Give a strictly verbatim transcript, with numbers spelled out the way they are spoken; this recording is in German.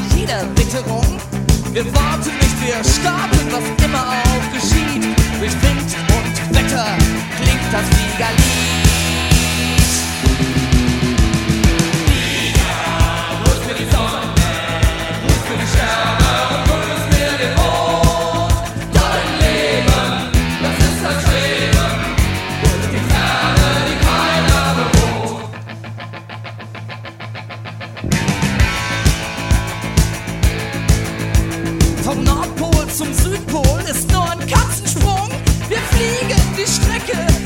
jeder Witterung. Wir warten nicht, wir starten, was immer auch geschieht. Durch Wind und Wetter klingt das Fliegerlied. Flieger, ruf für die Sonne, ruf für die Sterne und grüß mir den Mond. Dein Leben, das ist ein Schweben, durch die Ferne, die keiner bewohnt. Vom Nordpol zum Südpol ist nur ein Katzensprung. Wir fliegen die Strecke